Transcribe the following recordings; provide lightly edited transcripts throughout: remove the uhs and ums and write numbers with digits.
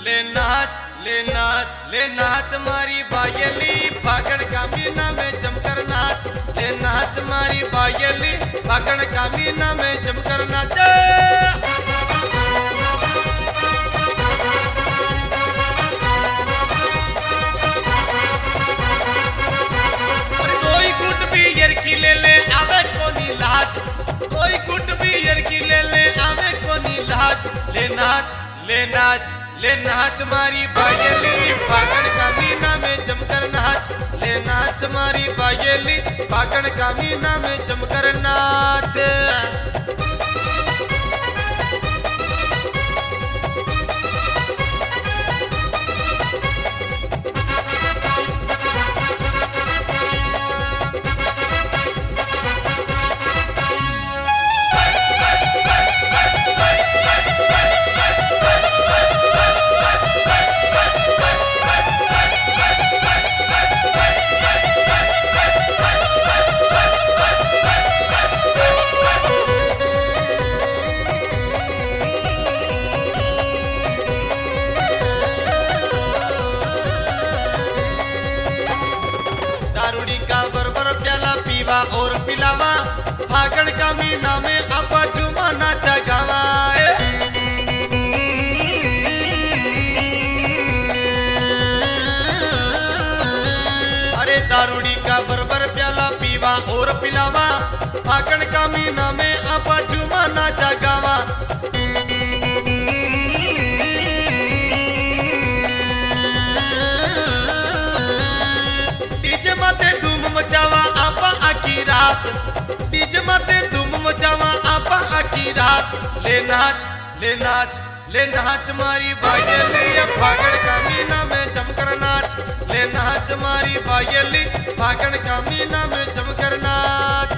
ले नाच मारी बायली फागण का महीना में जमकर नाच। ले नाच मारी बायली फागण का महीना में जमकर नाच। कोई गुट बियर की ले आवे कोनी लाज। कोई गुट बियर की ले आवे कोनी लाज। ले नाच मारी बायली फागण का महीना में जमकर नाच। ले नाच मारी बायली फागण का महीना में जमकर नाच। और पिलावा फागण का महीना में आपा झूमा नाचा गावा। अरे दारूड़ी का बरबर प्याला पीवा और पिलावा फागण का महीना में आपा झूमा नाचा गावा। डीजे माते धूम मचावा आपा आकी रात। डीजे माते धूम मचावा आपा आकी रात। ले नाच मारी बायली फागण का महीना में जमकर नाच। ले नाच मारी बायली फागण का महीना में जमकर नाच।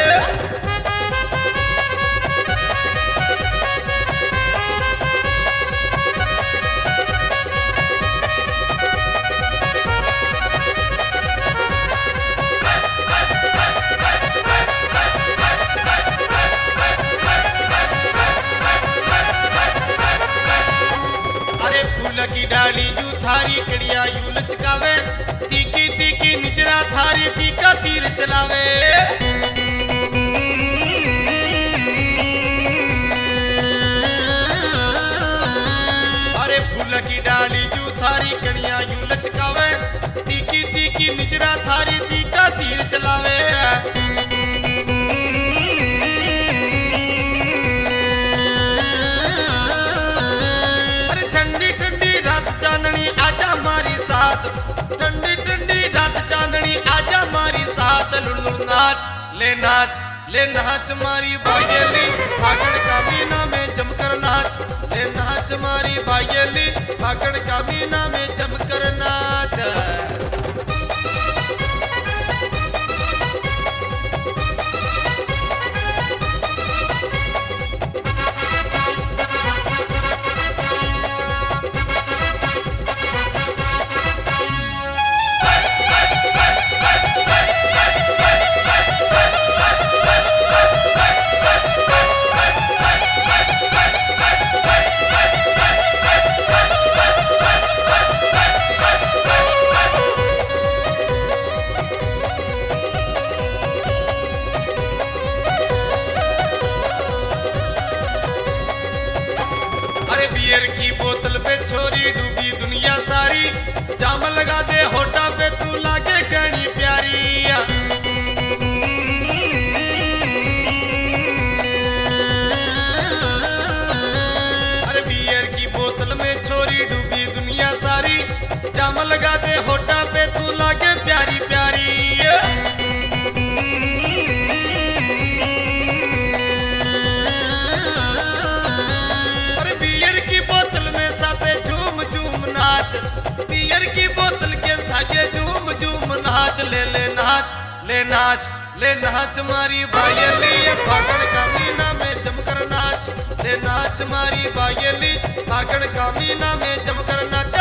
की डाली यू थारी कड़िया यू लचकावे। तीकी तीकी निजरा थारी तीका तीर चलावे। अरे फूल की डाली यू थारी कड़िया यू लचकावे। तीकी तीकी निजरा थारी तीका तीर चलावे। ठंडी ठंडी रात चांदनी आजा मारी साथ। लुड़ नाच। ले नाच मारी बायली फागण का महीना में जमकर नाच। ले नाच मारी बायली फागण का महीना में जमकर नाच। बियर की बोतल पे छोरी डूबी दुनिया सारी। जाम लगा दे होठा पे तू लागे कहनी प्यारी। अरे बियर की बोतल में छोरी डूबी दुनिया सारी। जाम लगा दे होठा पे तू लागे प्यारी प्यारी। बियर की बोतल के सागे झूम झूम नाच। ले नाच मारी बायली फागण का महीना में जमकर नाच। ले नाच मारी बायली फागण का महीना में जमकर नाच।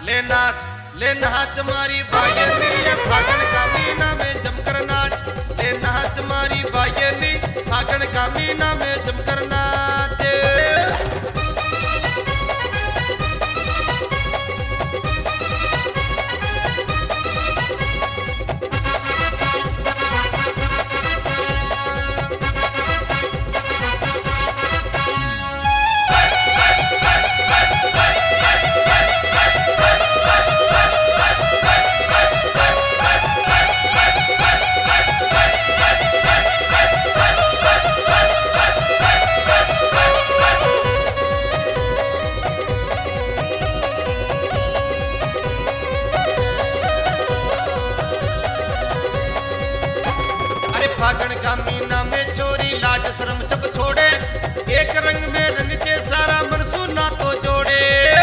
ले नाच मारी बायली ये फागण का महीना में जमकर नाच ले नाच मारी बायली फागण का महीना में जमकर नाच। फागण का महीना में चोरी लाज शर्म सब छोड़े एक रंग में रंग के सारा मन सुना तो जोड़े।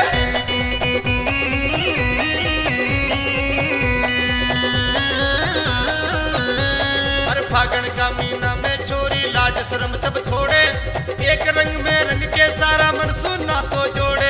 अरे फागण का महीना में चोरी लाज शर्म सब छोड़े एक रंग में रंग के सारा मन सुना तो जोड़े।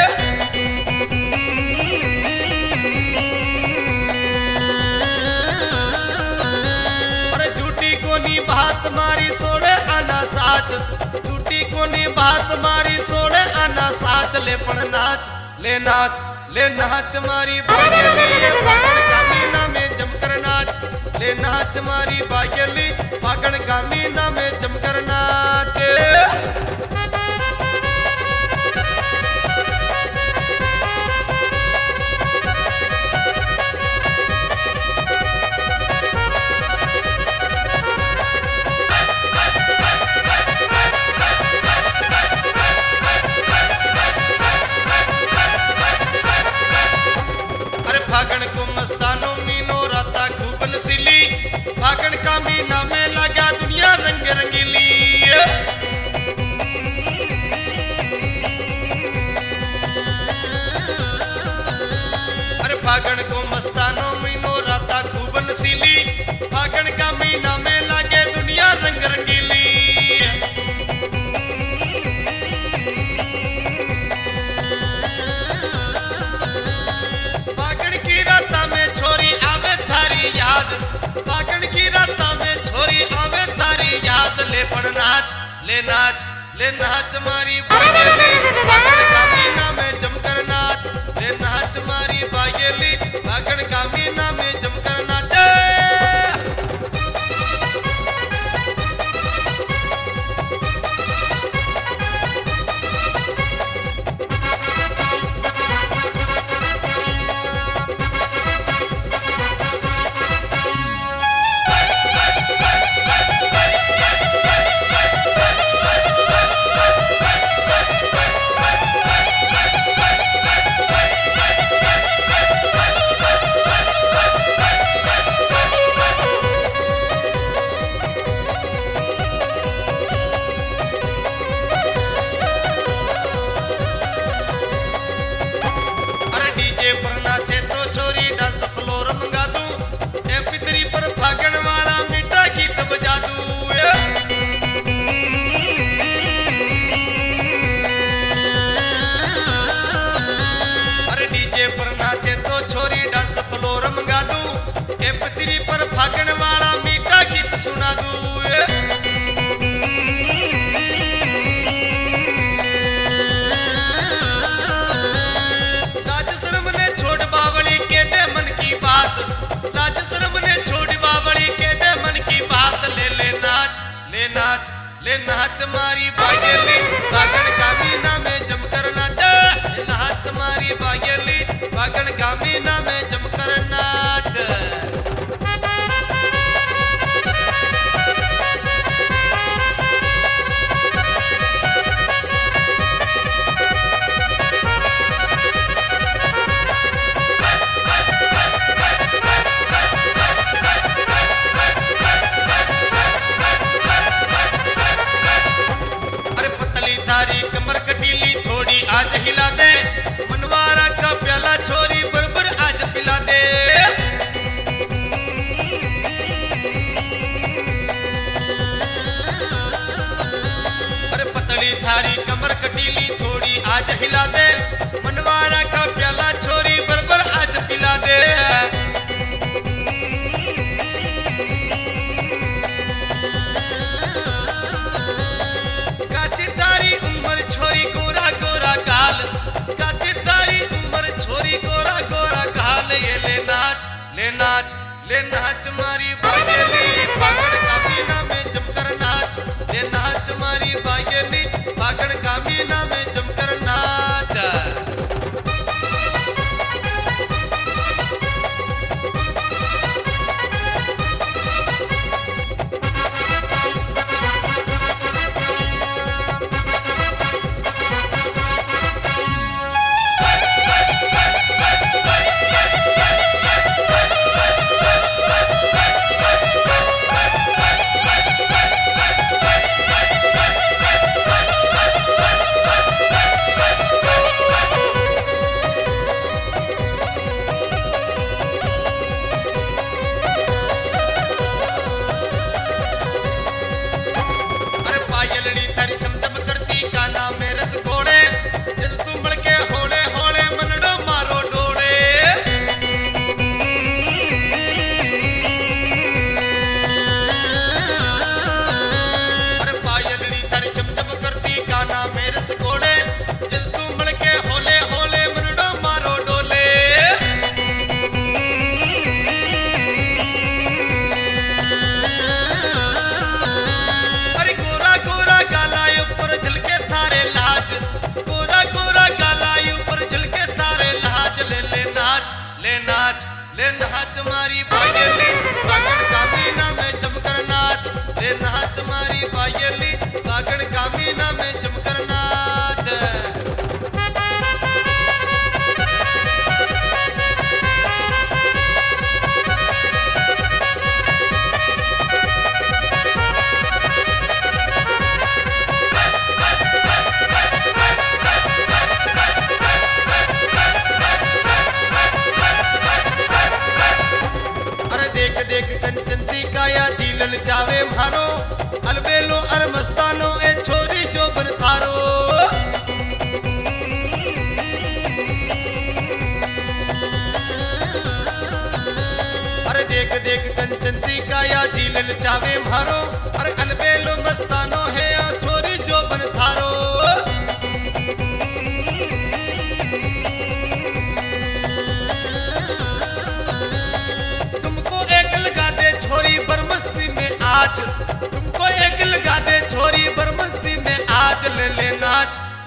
बात मारी सोड़े आना साच झूठी कोनी बात मारी सोड़े आना साच ले नाच मारी बागेली ये फागण का महीना में जमकर नाच ले नाच मारी बागेली फागण का महीना में जमकर नाच। फागण का महीना में लगा दुनिया रंग रंगीली। अरे फागण को मस्तानो महीनो राता खूब नसीली फागण का महीना में लगे दुनिया रंग रंगीली। फागण की राता में छोरी आवे थारी याद फागण की राता में छोरी आवे थारी याद ले नाच मारी बागेली फागण का महीना में जमकर नाच ले नाच मारी बागेली फागण का महीना में जमकर नाच। पर फागण वाला मीठा गीत सुना दूं। लाज शर्म ने छोड़ बावली के दे मन की बात लाज शर्म ने छोड़ बावली के दे मन की बात ले नाच मारी बागेली फागण का महीना में जमकर नाच ले नाच मारी बागेली फागण का महीना में जमकर नाच। आज हिला दे मनवारा का प्याला छोरी बरबर आज पिला दे। अरे पतली थारी कमर कटीली थोड़ी आज हिला दे मनवारा का प्याला छोरी बरबर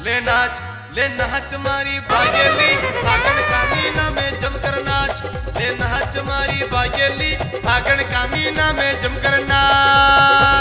ले नाच मारी बागेली फागण का महीना में जमकर नाच, ले नाच मारी बागेली फागण का महीना में जमकर नाच।